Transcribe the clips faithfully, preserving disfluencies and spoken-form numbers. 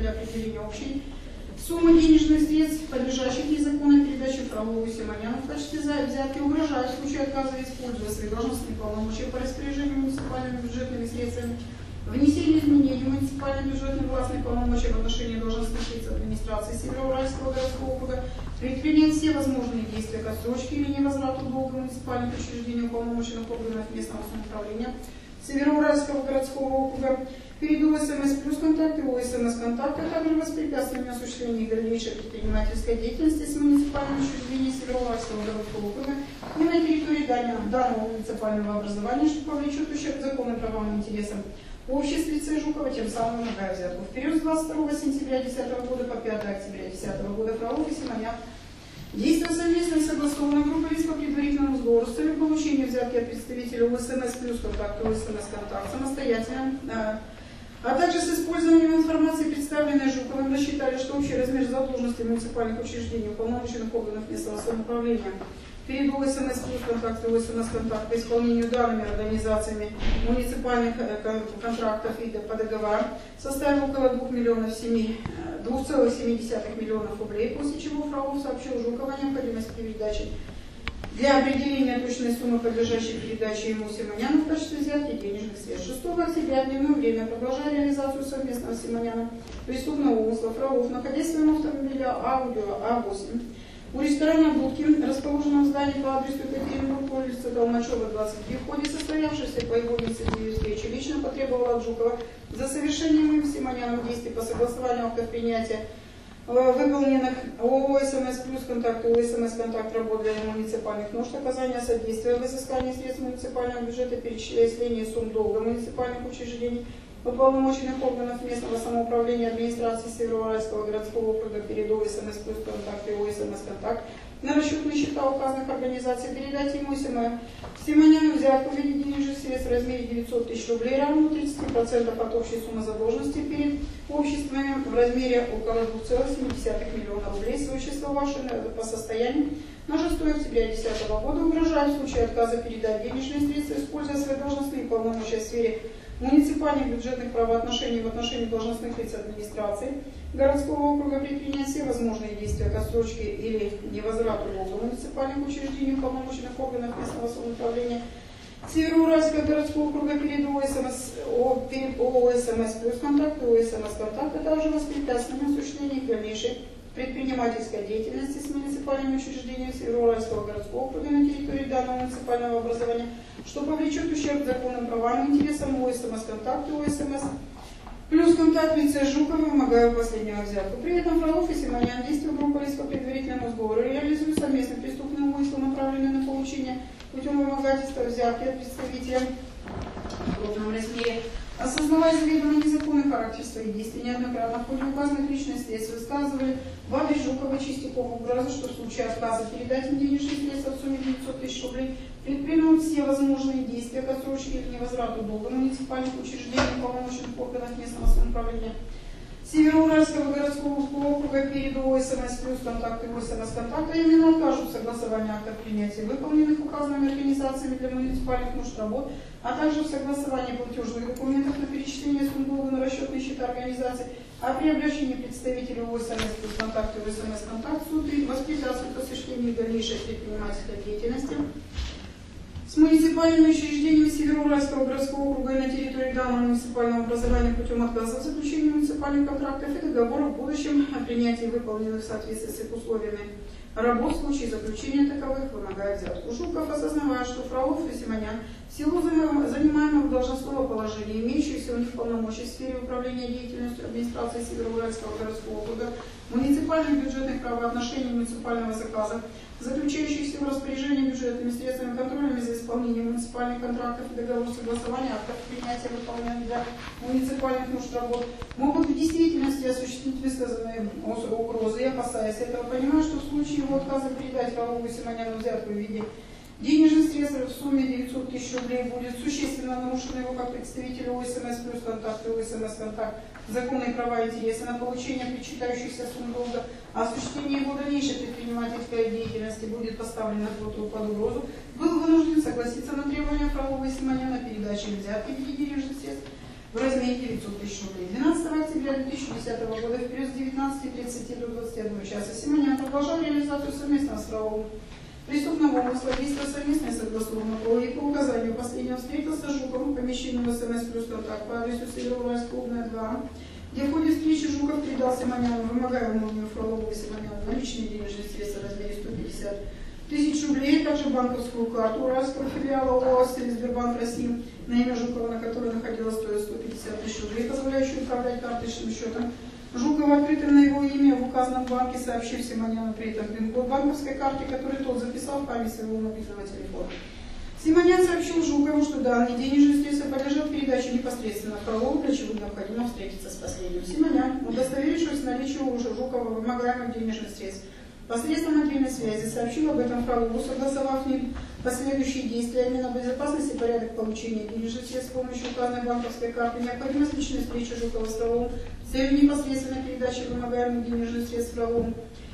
для определения общей суммы денежных средств, подлежащих незаконной передаче Фролову и Симоняну в качестве взятки, угрожает в случае отказа использовать свои должностные полномочия по распоряжению муниципальными бюджетными средствами, внесение изменений в муниципальные бюджетные властные полномочия в отношении должностных лиц администрации Североуральского городского округа, предпринять все возможные действия к отсрочке или невозврату долга муниципальных учреждений уполномоченных органов местного самоуправления Североуральского городского округа, перед ОСМС плюс контакты, ОСМС контакты, а также воспрепятствование осуществлению дальнейшей предпринимательской деятельности с муниципальными учреждениями Североуральского городского округа и на территории данного муниципального образования, что повлечет ущерб законным правам и интересам общества лица Жукова, тем самым вымогая взятку. В период с двадцать второго сентября две тысячи десятого года по пятое октября две тысячи десятого года Фролов и Симонян, действуя совместно и согласованно группой лиц по предварительному сговору с целью получения взятки от представителя ОСМС плюс контакт, ОСМС контакт самостоятельно, а также с использованием информации, представленной Жуковым, рассчитали, что общий размер задолженности муниципальных учреждений, уполномоченных органов местного самоуправления перед ОСМС плюс контакт и ОСМС контакт по исполнению данными организациями муниципальных контрактов и по договорам составил около двух миллионов семи, двух целых семи десятых миллионов рублей, после чего Фролов сообщил Жукову о необходимости передачи для определения точной суммы, подлежащей передаче ему Симоняну в качестве взятки денежных средств. шестого октября в дневное время, продолжая реализацию совместного с Симоняном преступного умысла, Фролов, находясь в своем автомобиле Аудио А восемь, у ресторана «Будки», расположенном в здании по адресу Екатеринбург, улица Толмачева, двадцать три, в ходе состоявшейся по его инициативе встречи лично потребовал от Жукова за совершением им Симоняном действий по согласованию актов принятия выполненных ОСМС плюс контакт и ОСМС контакт работ для муниципальных нужд, оказания содействия в изыскании средств муниципального бюджета, перечисления сумм долга муниципальных учреждений, уполномоченных органов местного самоуправления администрации Североуральского городского округа перед ОСМС плюс контакт и ОСМС контакт на расчетные счета указанных организаций, передать ему Симоняну взятку в виде денежных средств в размере девятьсот тысяч рублей, равно тридцати процентов от общей суммы задолженности перед обществами в размере около двух целых семи десятых миллиона рублей, существовавшие по состоянию на шестое октября две тысячи десятого года, угрожает в случае отказа передать денежные средства, используя свои должностные полномочия в сфере муниципальных бюджетных правоотношений в отношении должностных лиц администрации городского округа, предпринять все возможные действия к отсрочке или невозврату долга муниципальных учреждений уполномоченных органов местного самоуправления Североуральского городского округа перед ОСМС, О, перед ОСМС плюс контакт и ОСМС контакт, а также воспрепятствование осуществления дальнейшей предпринимательской деятельности с муниципальными учреждениями Североуральского городского округа на территории данного муниципального образования, что повлечет ущерб законным правам и интересам ОСМС контакт и ОСМС плюс контакт лица Жукова, вымогая последнего взятку. При этом Фролов и Симонян, действия группы лиц по предварительному сговору, реализуют совместно преступный умысел, направленный на получение путем вымогательства взятки от представителя в крупном размере, осознавая заведомо незаконный характер своих действий, неоднократно в ходе указанных личных средств высказывали в адрес Жукова и Чистякова угрозы, что в случае отказа передать им денежные средства в сумме девятьсот тысяч рублей предпримут все возможные действия к отсрочке или невозврату долга муниципальных учреждений, уполномоченных органов местного самоуправления Североуральского городского округа перед ОСМС плюс контакт и ОСМС контакт, а именно откажут в согласовании актов принятия выполненных указанными организациями для муниципальных нужд работ, а также в согласовании платежных документов на перечисление сумм долга на расчетные счета организаций, а при обращении представителей ОСМС плюс контакт и ОСМС контакт суд воспрепятствует осуществлению дальнейшей предпринимательской деятельности с муниципальными учреждениями Североуральского городского округа и на территории данного муниципального образования путем отказа в заключении муниципальных контрактов и договоров в будущем о принятии выполненных в соответствии с их условиями работ в случае заключения таковых, вымогая взятку. Жуков, осознавая, что Фролов и Симонян в силу занимаемого должностного положения, имеющихся у них полномочий в сфере управления деятельностью администрации Североуральского городского округа, муниципальных бюджетных правоотношений муниципального заказа, заключающихся в распоряжении бюджетными средствами, контролями за исполнением муниципальных контрактов и договоров согласования актов принятия выполненных для муниципальных нужд работ, могут в действительности осуществить высказанные угрозы и, опасаясь этого, понимая, что в случае его отказа передать Фролову и Симоняну взятку в виде денежных средств в сумме девятьсот тысяч рублей будет существенно нарушено его как представителя ОСМС плюс контакт и ОСМС контакт законные права и интересы на получение причитающихся сумм долга, а осуществление его дальнейшей предпринимательской деятельности будет поставлено под угрозу, был вынужден согласиться на требования Фролова и Симоняна о передаче взятки в виде денежных средств в размере девятьсот тысяч рублей. двенадцатого октября две тысячи десятого года в период с девятнадцати тридцати до двадцати одного часа Симонян продолжал реализацию совместного с правовым преступного умысла, действия совместно и согласованно и по указанию последнего встретился с Жуковым в помещении в СМС плюс контакт по адресу Североуральск, клубная два, где в ходе встречи Жуков передал Симоняну, вымогаемому Фролову и Симоняну, наличные денежные средства в размере сто пятьдесят тысяч рублей, также банковскую карту Уральского филиала ОАО Сбербанк России на имя Жукова, на которой находилась стоимость сто пятьдесят тысяч рублей, позволяющую управлять карточным счетом. Жуков открытым на его имя в указанном банке, сообщив Симоняну при этом пин-код банковской карты, который тот записал в память своего мобильного телефона. Симонян сообщил Жукову, что данные денежные средства подлежат передаче непосредственно Фролову, для чего необходимо встретиться с последним. Симонян, удостоверившись наличие у Жукова вымогаемых денежных средств, посредством мобильной связи сообщил об этом Фролову, согласовав с ним последующие действия, именно безопасность и порядок получения денежных средств с помощью указанной банковской карты, необходимость личной встречи Жукова с Фроловым, целью непосредственной передачи вымогаемых денежных средств Фролову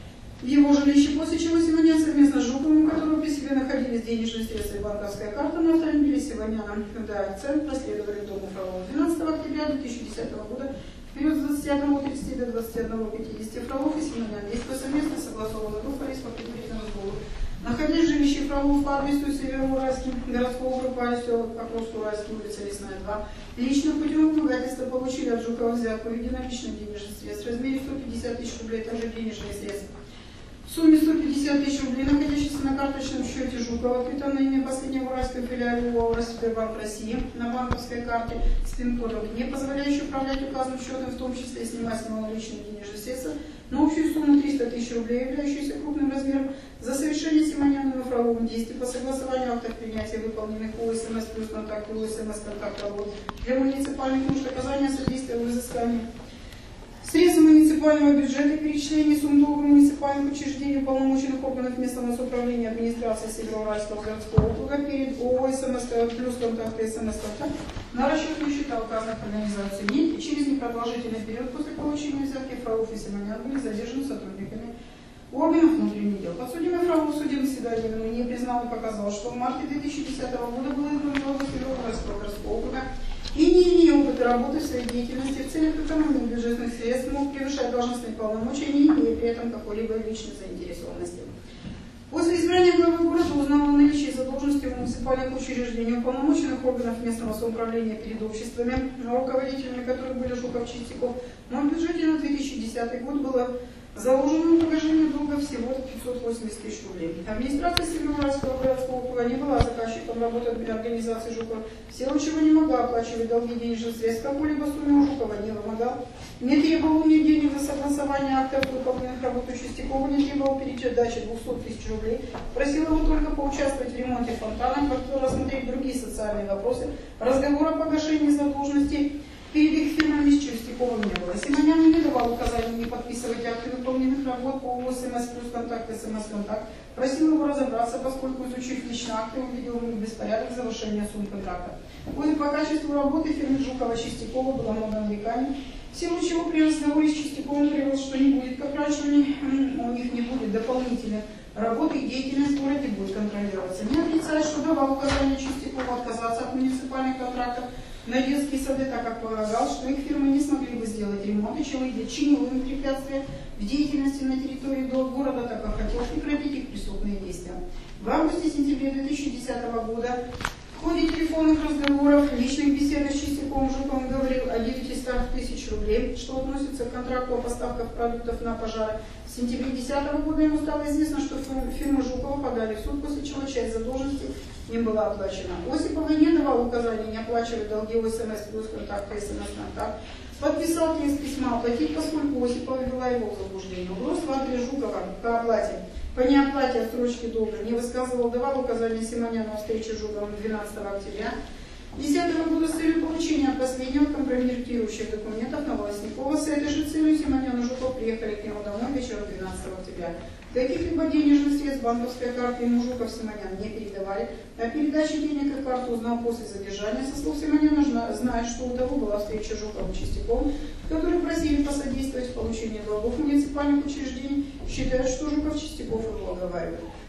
в его жилище, после чего Симонян совместно с Жуковым, у которого при себе находились денежные средства и банковская карта на автомобиле Симоняна, да, центр проследовали к дому Фролова. двенадцатого октября две тысячи десятого года в период с двадцати одного тридцати до двадцати одного пятидесяти Фролов и Симонян, действуя совместно, согласованно двухполис по предварительному сбору, находясь в жилище Фролов по адресу Североуральский, городского округа, село Покровско-Уральский, улица Лесная два, лично путем вымогательства получили от Жукова взятку в виде наличных денежных средств в размере сто пятьдесят тысяч рублей, также денежные средства в сумме сто пятьдесят тысяч рублей, находящихся на карточном счете Жукова, открытом на имя последнего уральского филиала ОАО Сбербанк России на банковской карте с пин-кодом, не позволяющей управлять указанным счетом, в том числе и снимать с него наличные денежные средства, на общую сумму триста тысяч рублей, являющуюся крупным размером, за совершение Симоняном и Фроловым действий по согласованию актов принятия, выполненных по СМС плюс контакт и СМС контакт для муниципальных нужд, оказания содействия в изыскании средства муниципального бюджета, перечисление сумм долга муниципальных учреждений, уполномоченных органов местного самоуправления администрации Североуральского городского округа перед ООО СМС плюс контакт и СМС контакт на расчетные счета указанных организаций. Не, через непродолжительный период после получения взятки Фролов и Симонян были задержаны сотрудниками органов внутренних дел. Подсудимый Фролов в суде заседания не признал и показал, что в марте две тысячи десятого года было издан главой Североуральского городского округа и не имея опыта работы в своей деятельности в целях экономии бюджетных средств, мог превышать должностные полномочия, не имея при этом какой-либо личной заинтересованности. После избрания главы города узнал о наличии задолженности в муниципальных учреждениях, уполномоченных органов местного самоуправления перед обществами, руководителями которых были Жуков, Чистяков, но в бюджете на две тысячи десятый год было заложено погашение долга всего пятьсот восемьдесят тысяч рублей. Администрация Североуральского городского округа не была заказчиком работы организации Жукова, в силу чего не могла оплачивать долги денежных средств, какой-либо сумме у Жукова не вымогал, не требовал у нее денег за согласование актов выполненных работ у Чистякова, не требовал передачи двухсот тысяч рублей, просил его только поучаствовать в ремонте фонтана, рассмотреть другие социальные вопросы, разговор о погашении задолженностей перед их фирмами с Чистяковым не было. Симонян не давал указаний не подписывать акты выполненных работ по ООО СМС плюс контакт, СМС контакт, просил его разобраться, поскольку, изучив лично акты, увидел в них беспорядок завершения сумм контракта. После по качеству работы фирмы Жукова Чистякова было много нареканий, в силу чего при разговоре с Чистяковым говорилось, что не будет, как раньше у них, у них не будет дополнительных работы, и деятельность в городе будет контролироваться. Не отрицает, что давал указания Чистякову отказаться от муниципальных контрактов на детские сады, так как полагал, что их фирмы не смогли бы сделать ремонт, и чего чинил им препятствия в деятельности на территории города, так как хотел прекратить их преступные действия. В августе-сентябре две тысячи десятого года в ходе телефонных разговоров, личных бесед с Чистяковым Жуковым говорил о девятистах тысяч рублей, что относится к контракту о поставках продуктов на пожары. В сентябре две тысячи десятого года ему стало известно, что фирмы Жукова подали в суд, после чего часть задолженности им была оплачена. Осиповой не давал указания не оплачивать долги у СМС плюс контакт и СМС контакт. Подписал текст письма оплатить, поскольку Осипова ввела его в заблуждение. Угроз в адрес Жукова по оплате, по неоплате отсрочки долга не высказывал, давал указания Симоняну о встрече с Жуковым двенадцатого октября две тысячи десятого года с целью получения от последнего компрометирующих документов на Волосникова. С этой же целью Симонян и Жуков приехали к нему домой вечером двенадцатого октября. Каких-либо денежных средств банковской карты ему Жуков Симонян не передавали. О передаче денег и карту узнал после задержания. Со слов Симоняна знает, что у того была встреча Жукова и Чистякова, которые просили посодействовать в получении долгов муниципальных учреждений, считают, что Жуков Чистяков его оговаривает.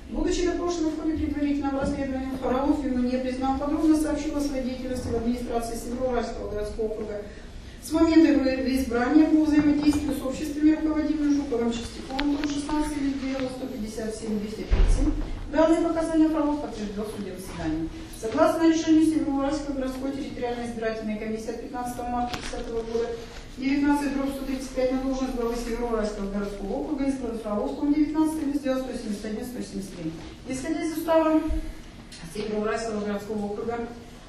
Будучи допрошенным в ходе предварительного расследования, Фролов вину не признал, подробно сообщил о своей деятельности в администрации Североуральского городского округа. С момента его избрания по взаимодействию с обществами, руководимыми Жуковым, Чистяковым, шестнадцать лет дело сто пятьдесят семь двести тридцать семь, данные показания Фролов подтвердил в суде заседания. Согласно решению Североуральской городской территориальной избирательной комиссии от пятнадцатого марта две тысячи десятого года, девятнадцать дробь сто тридцать пять на должность главы Североуральского городского округа избран Фроловскому девятнадцать лет сделал сто семьдесят один сто семьдесят три. Исходя из устава Североуральского городского округа,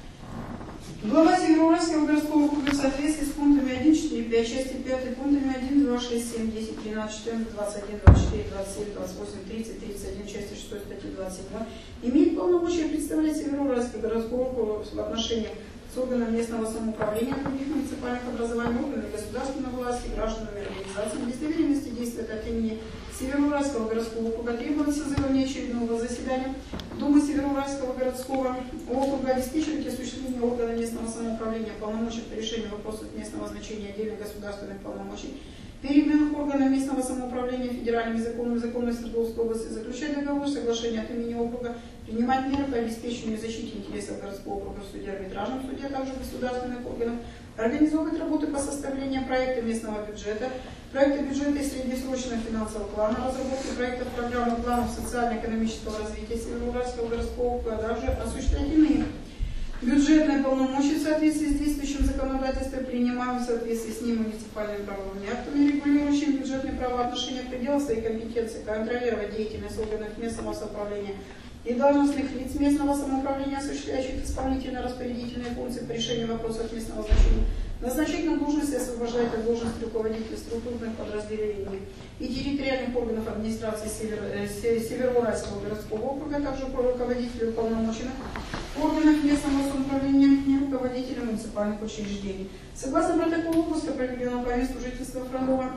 глава Североуральского городского округа в соответствии с пунктами один, четыре, пять, части пятой, пунктами один, два, шесть, семь, десять, тринадцать, четырнадцать, двадцать один, двадцать четыре, двадцать семь, двадцать восемь, тридцать, тридцать один, части шестой статьи двадцать семь, имеет полномочия представлять Североуральский городской округ в отношениях с органами местного самоуправления, других муниципальных образований, органами государственной власти, гражданами, организациями. Без доверенности действует от имени Североуральского городского округа требует созывания очередного заседания Дома Североуральского городского округа, обеспечивает осуществление органа местного самоуправления полномочий по решению вопросов местного значения отдельных государственных полномочий, переданных органам местного самоуправления федеральными законами законной Свердловской области, заключать договор, соглашение от имени округа, принимать меры по обеспечению и защите интересов городского округа в суде, арбитражном суде, а также государственных органов, организовывать работы по составлению проекта местного бюджета, проекта бюджета и среднесрочного финансового плана, разработки проектов программы планов социально-экономического развития Североуральского городского округа, а также осуществлять иные бюджетные полномочия в соответствии с действующим законодательством, принимаем в соответствии с ним муниципальными правовыми актами, регулирующими бюджетные правоотношения в пределах своей компетенции, контролировать деятельность органов местного самоуправления и должностных лиц местного самоуправления, осуществляющих исполнительно-распорядительные функции по решению вопросов местного значения, назначить на должность и освобождать от должности руководителей структурных подразделений и территориальных органов администрации Север, э, Североуральского городского округа, также по руководителю уполномоченных органов местного самоуправления и руководителя муниципальных учреждений. Согласно протоколу обыска, проведенного по месту жительства Фролова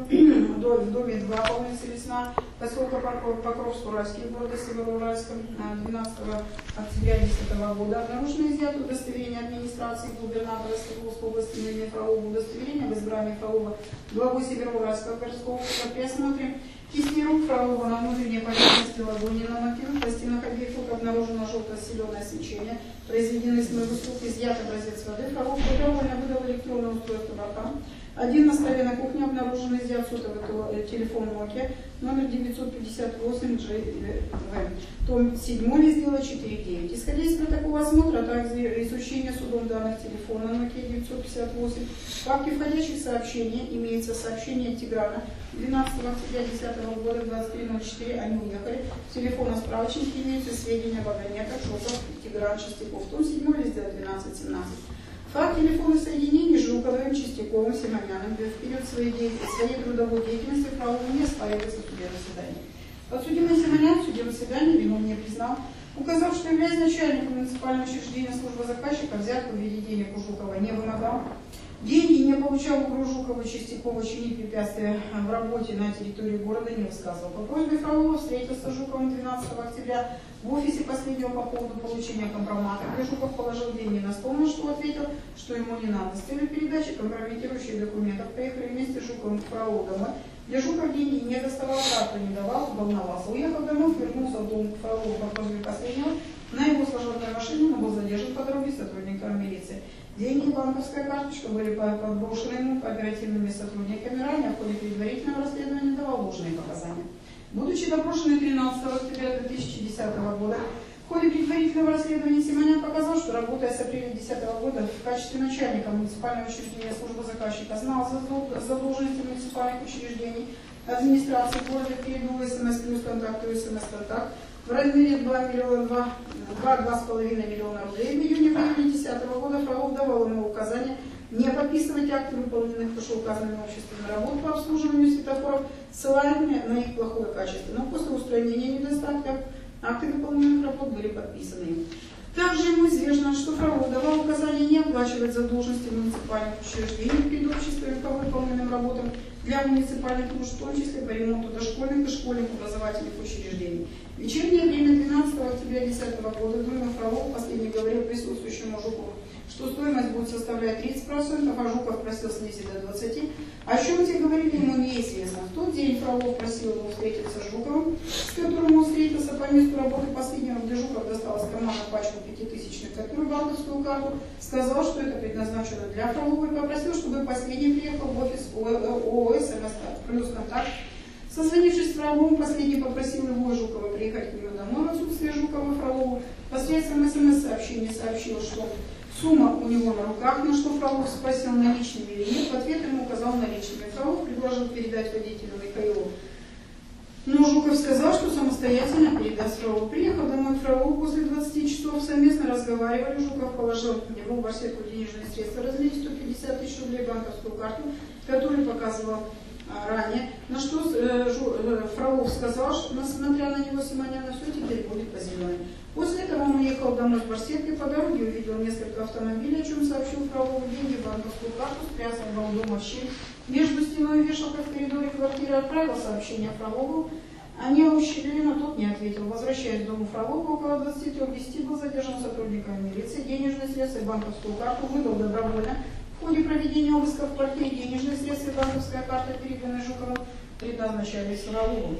в доме два по улице Весна, поселка Покровск-Уральский, города Североуральска, двенадцатого октября две тысячи десятого года, обнаружено изъято удостоверение администрации губернатора Свердловской области имени Фролова, удостоверение об избрании Фролова главой Североуральского городского округа. При осмотре кисти рук Фролова на внутренней поверхности ладони на мотивах пластинах объектов обнаружено желто-зеленое свечение, произведенное из моего рук, изъят образец воды. Фролов добровольно выдал электронное устройство ВК. Один на столе на кухне обнаружен изъят сотовый телефон Nokia номер девятьсот пятьдесят восемь джи ви, том седьмой, лист дела четыре девять. Исходя из протокола осмотра, а также изучения судом данных телефона Nokia девятьсот пятьдесят восемь, в папке входящих сообщений имеется сообщение Тиграна двенадцатого октября две тысячи десятого года двадцать три ноль четыре, они уехали. В телефонно-справочнике имеются сведения об абонентах Жуков, Тигран, Чистяков, том седьмой, лист дела двенадцать семнадцать. Факт телефонных соединений Жуковым, Чистяковым, Симоняном в период своей, своей трудовой деятельности Фролову не оспаривается в суде заседания. Подсудимый Симонян в суде заседания вину не признал, указав, что являясь начальником муниципального учреждения службы заказчика, взятку в виде денег у Жукова не вымогал, деньги не получал у Жукова, Чистякова, чинить препятствия в работе на территории города не высказывал. По просьбе Фролова встретился с Жуковым двенадцатого октября в офисе последнего по поводу получения компромата, где Жуков положил деньги на стол, на что ответил, что ему не надо. С целью передачи компрометирующих документов поехали вместе с Жуковым к Фролову домой, где Жуков деньги не доставал, карту не давал, волновался. Уехал домой, вернулся в дом к Фролову по просьбе последнего. На его служебной машине он был задержан по дороге сотрудниками милиции. Деньги и банковская карточка были подброшены ему оперативными сотрудниками ранее, в ходе предварительного расследования давал ложные показания. Будучи допрошенный тринадцатого октября две тысячи десятого года, в ходе предварительного расследования Симонян показал, что, работая с апреля две тысячи десятого года в качестве начальника муниципального учреждения службы заказчика, знал задолженности муниципальных учреждений администрации города, передал СМС плюс контакту СМС-контакт в размере два миллиона два с половиной миллиона рублей. В июне две тысячи десятого года Фролов давал ему указание не подписывать акты выполненных вышеуказанными общественными работ по обслуживанию светофоров, ссылаясь на их плохое качество. Но после устранения недостатков акты выполненных работ были подписаны. Также ему известно, что Фролов давал указание не оплачивать задолженности муниципальных учреждений перед обществами по выполненным работам для муниципальных нужд, в том числе по ремонту дошкольных и школьных образовательных учреждений. В вечернее время двенадцатого октября две тысячи десятого года Дума Фролов последний говорил присутствующему Жукову, что стоимость будет составлять тридцать процентов, а Жуков просил снизить до двадцати процентов. О чем те говорили, ему неизвестно. В тот день Фролов просил его встретиться с Жуковым, с которым он встретился по месту работы последнего, где Жуков достал из кармана пачку пятитысячных купюр, банковскую карту, сказал, что это предназначено для Фролова, и попросил, чтобы последний приехал в офис ООО «СМС плюс контакт». Созвонившись с Фроловым, последний попросил его Жукова приехать к нему домой в отсутствие Жукова Фролову. Посредством СМС-сообщения сообщил, что сумма у него на руках, на что Фролов спросил, наличными или нет. В ответ ему указал наличными. Фролов предложил передать водителю Михаилу. Но Жуков сказал, что самостоятельно передаст Фролову. Приехав домой к Фролову после двадцати часов, совместно разговаривали. Жуков положил его в барсетку денежные средства в размере сто пятьдесят тысяч рублей, банковскую карту, которую показывал ранее, на что Фролов сказал, что несмотря на него Симоняна, все теперь будет по зеленой. После этого он уехал домой с барсеткой, по дороге увидел несколько автомобилей, о чем сообщил Фролову. Деньги, банковскую карту спрятал дома в щель между стеной и вешалкой в коридоре квартиры, отправил сообщение Фролову. Они ущелили, но тот не ответил. Возвращаясь к дому Фролова, около двадцати трёх десяти был задержан сотрудниками милиции. Денежные средства и банковскую карту выдал добровольно. В ходе проведения обыска в квартире денежные средства и банковская карта, переданные Жуковым, предназначались Фролову.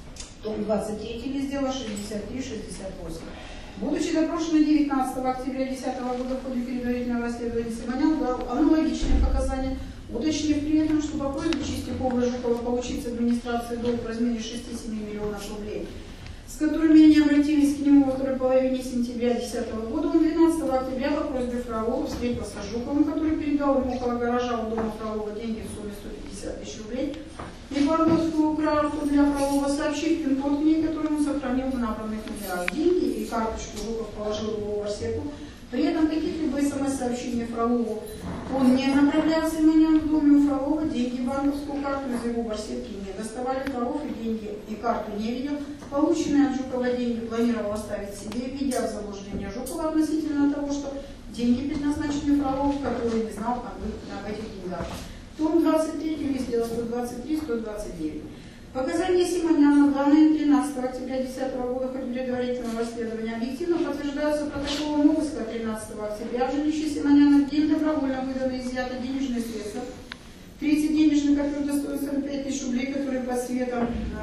Том двадцать три, раздела шестьдесят три шестьдесят восемь. Будучи допрошенным девятнадцатого октября две тысячи десятого года в ходе предварительного расследования, Симонян дал аналогичные показания, уточнив при этом, что по просьбе Чистякова и Жукова получить с администрации долг в размере шести-семи миллионов рублей, с которыми они обратились к нему во второй половине сентября две тысячи десятого года, он двенадцатого октября по просьбе Фролова встретился с Жуковым, который передал ему около гаража у дома Фролова деньги в сумме сто пятьдесят тысяч рублей, и банковскую карту для Фролова, сообщив пин-код к ней, который он сохранил в набранных номерах. Деньги и карточку Жуков положил в его барсетку. При этом каких-либо смс-сообщений Фролову он не направлял. Симонян в доме у Фролова деньги, банковскую карту из его барсетки не доставали. Фролов и деньги, и карту не видел. Полученные от Жукова деньги планировал оставить себе, введя в заблуждение Жукова относительно того, что деньги предназначены Фролову, который не знал об этих деньгах. Том двадцать три, раздел сто двадцать три сто двадцать девять. Показания Симоняна, данные тринадцатого октября две тысячи десятого года в ходе предварительного расследования, объективно подтверждаются протоколом обыска тринадцатого октября в жилище Симоняна, где им добровольно выданы изъяты денежные средства. тридцать денежных купюр достоят сорок пять тысяч рублей, которые под цветом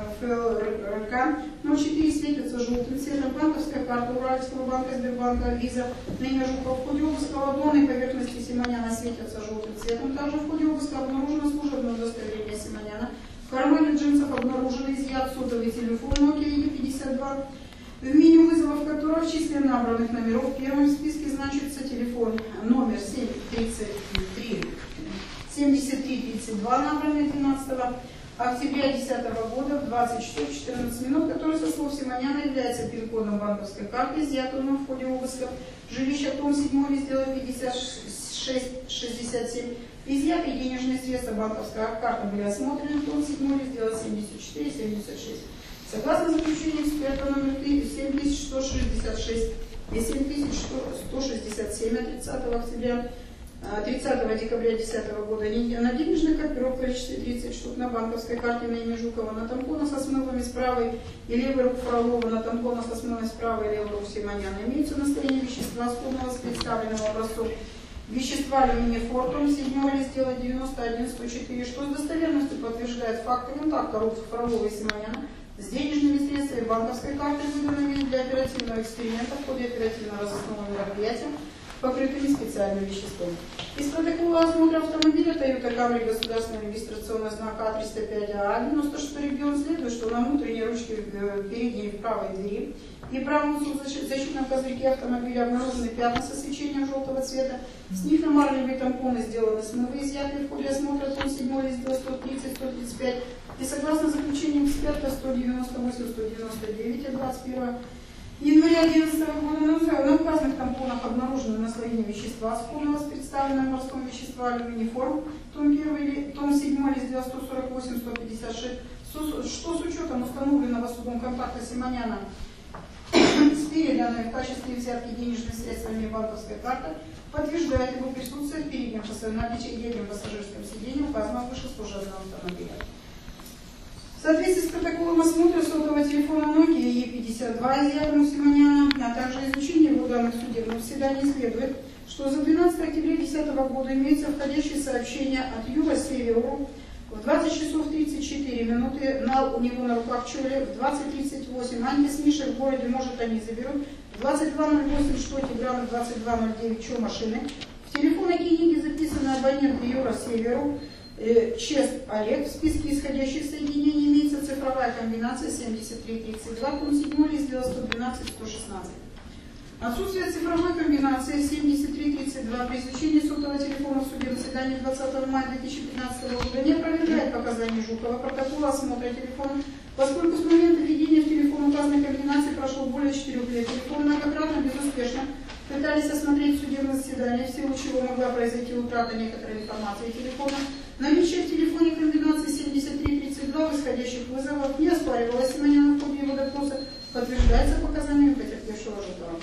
ФЛРК ноль четыре светятся желтым цветом. Банковская карта Уральского банка, Сбербанка, Виза, на имя Жукова. В ходе обыска ладонной поверхности Симоняна светятся желтым цветом. Также в ходе обыска обнаружено служебное удостоверение Симоняна. В кармане джинсов обнаружен изъят сотовый телефон Nokia и пятьдесят два, в меню вызовов которого в числе набранных номеров первым в списке значится телефон номер семь тридцать три семьдесят три тридцать два, набранный тринадцатого октября две тысячи десятого года в двадцать часов четырнадцать минут, который, со слов Симоняна, является пин-кодом банковской карты, изъятым в ходе обыска жилища, том седьмой, раздела пятьдесят шесть шестьдесят семь. Изъятые денежные средства, банковская карта были осмотрены, том седьмой, раздела семьдесят четыре семьдесят шесть. Согласно заключению эксперта номер семь тысяч сто шестьдесят шесть и семь тысяч сто шестьдесят семь от тридцатого октября тридцатого декабря две тысячи десятого года на денежных копировок в количестве тридцать штук, на банковской карте на имя Жукова, на тампонах со смывами с правой и левой рук Фролова, на тампонах со смывами с правой и левой рук Симоняна имеются настроение вещества, сходного с представленного образцом вещества алюминий-фортум седьмого раздела девяносто один сто четыре, что с достоверностью подтверждает факты контакта рук Фролова и Симоняна с денежными средствами банковской карты, выданными для оперативного эксперимента в ходе оперативно-розыскного мероприятия, покрытыми специальным веществом. Из протокола осмотра автомобиля Toyota Camry государственного регистрационного знака А триста пять А девяносто шестой регион следует, что на внутренней ручке передней в правой двери и правом защитном козырьке автомобиля обнаружены пятна со свечением желтого цвета. С них на марлевые тампоны сделаны смывы, изъятые в ходе осмотра том седьмой раздел сто тридцать сто тридцать пять. И согласно заключению эксперта сто девяносто восемь сто девяносто девять от двадцать первого января две тысячи одиннадцатого года на указанных тампонах обнаружено наслоение вещества, сходного с представленным морском вещества алюминий-форм, том первый, том седьмой, раздел сто сорок восемь сто пятьдесят шесть, что с учетом установленного судом контакта Симоняна с переданной в качестве взятки денежными средствами банковской карты, подтверждает его присутствие в переднем переднем пассажирском сиденье указанного выше служебного автомобиля. В соответствии с протоколом осмотра сотового телефона Nokia Е пятьдесят два, изъятым у Симоняна, а также изучения его данных в судебном заседании, следует, что за двенадцатого октября две тысячи десятого года имеется входящее сообщение от Юра Северу в двадцать часов тридцать четыре минуты минуты, Нал у него на руках Чоли, в двадцать тридцать восемь Анька с Мишей в городе, может они заберут, в двадцать два ноль восемь что Тигран, в двадцать два ноль девять что машины. В телефонной книге записаны абоненты Юра Северу, э, Чест Олег, в списке исходящих соединений имеется цифровая комбинация семьдесят три тридцать два, пункт седьмой, лист дела сто двенадцать сто шестнадцать. Отсутствие цифровой комбинации семьдесят три тридцать два при изучении сотового телефона в суде на заседании двадцатого мая две тысячи пятнадцатого года не опровергает показания Жукова протокола осмотра телефона, поскольку с момента введения в телефон указанной комбинации прошло более четырех лет. Телефон многократно безуспешно пытались осмотреть судебное заседание, в силу чего могла произойти утрата некоторой информации телефона. Наличие в телефоне комбинации семьдесят три тридцать два в исходящих вызовах не оспаривалось Симоняном в ходе его допроса, подтверждается показаниями потерпевшего Жукова.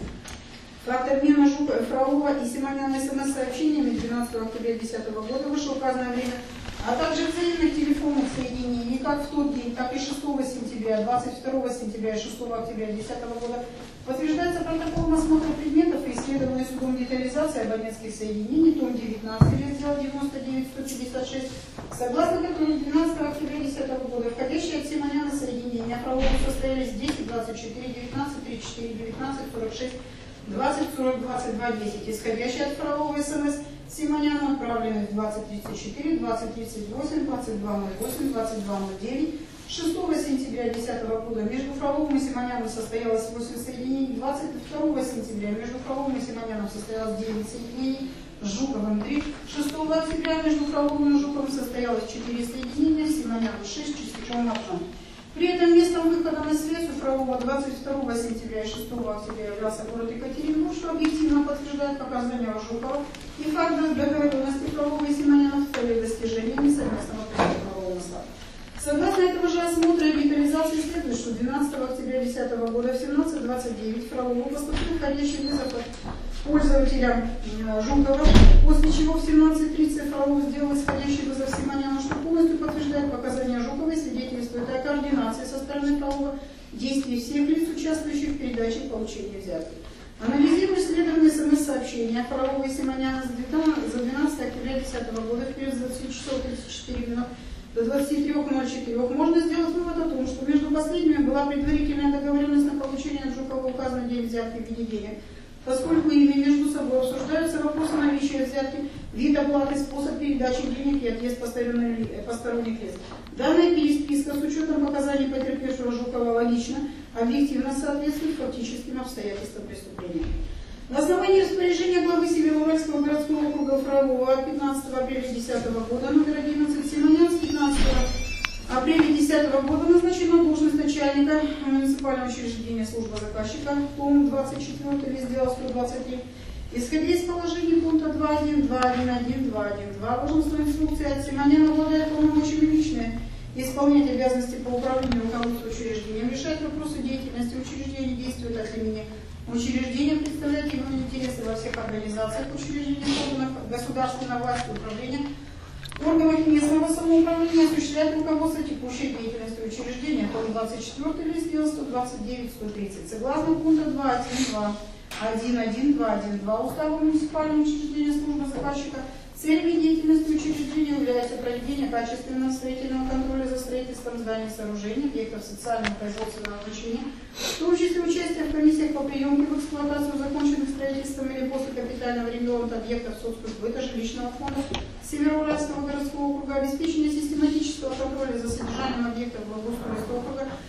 Факт обмена Фролова и Симоняна смс-сообщениями двенадцатого октября две тысячи десятого года вышеуказанное время, а также взаимных телефонных соединений как в тот день, так и шестого сентября, двадцать второго сентября и шестого октября две тысячи десятого года подтверждается протоколом осмотра предметов и исследованной судом детализации абонентских соединений, том девятнадцать, раздел девяносто девять сто пятьдесят шесть, согласно которому двенадцатого октября две тысячи десятого года входящие от Симоняна соединения Фролова состоялись десять двадцать четыре девятнадцать тридцать четыре девятнадцать сорок шесть двадцать сорок двадцать два десять, исходящие от Фролова СМС Симоняна, отправленные в двадцать тридцать четыре двадцать тридцать восемь двадцать два ноль восемь двадцать два ноль девять. шестого сентября две тысячи десятого года между Фроловым и Симоняном состоялось восемь соединений, двадцать второго сентября между Фроловым и Симоняном состоялось девять соединений, с Жуковым три, шестого октября между Фроловым и Жуковым состоялось четыре соединения, с Симоняном шесть, Чистячевым одно. При этом местом выхода на связь у Фролова двадцать второго сентября и шестого октября являлся город Екатеринбург, что объективно подтверждает показания Жукова и факт договоренности Фролова и Симоняна в целях достижения совместного правового статуса. Согласно этого же осмотра и детализации следует, что двенадцатого октября две тысячи десятого года в семнадцать двадцать девять Фролову поступил входящий вызов от пользователя Жукова, после чего в семнадцать тридцать Фролов сделал исходящий вызов Симоняну, что полностью подтверждает показания Жукова и свидетельствует о координации со стороны Фролова действий всех лиц, участвующих в передаче и получении взятки. Анализируя исследованные СМС-сообщения Фролова и Симоняна за двенадцатого октября две тысячи десятого года в период с двадцати часов тридцать четыре минут до двадцати трёх ноль четыре можно сделать вывод о том, что между последними была предварительная договоренность на получение от Жукова указанной день взятки в виде денег, поскольку ими между собой обсуждаются вопросы наличия взятки, вид оплаты, способ передачи денег и отъезд посторонних лиц. Данная переписка с учетом показаний потерпевшего Жукова логично, объективно соответствует фактическим обстоятельствам преступления. На основании распоряжения главы Североуральского городского округа Фролова от пятнадцатого апреля две тысячи десятого года номер одиннадцать Симонян с пятнадцатого апреля две тысячи десятого года назначен на должность начальника муниципального учреждения службы заказчика, том двадцать четыре, лист дела сто двадцать три. Исходя из положений пункта два один два один один два один два должностной инструкции от Симоняна обладает полномочиями личные исполнять обязанности по управлению руководству учреждением, решать вопросы деятельности учреждения, действует от имени учреждения, представлять его интересы во всех организациях учреждения, органов государственной власти, управления, органов местного самоуправления, осуществлять руководство текущей деятельностью учреждения, том двадцать четыре, лист дела сто двадцать девять сто тридцать. Согласно пункта два один два один один два один два Устава муниципального учреждения службы заказчика, целями деятельности учреждения является проведение качественного строительного контроля за строительством зданий, сооружений, объектов социального и производственного значения, в том числе участие в комиссиях по приемке в эксплуатацию законченных строительством или после капитального ремонта объектов соцкультбыта жилищного фонда Североуральского городского округа, обеспечение систематического контроля за содержанием объектов благоустройства округа,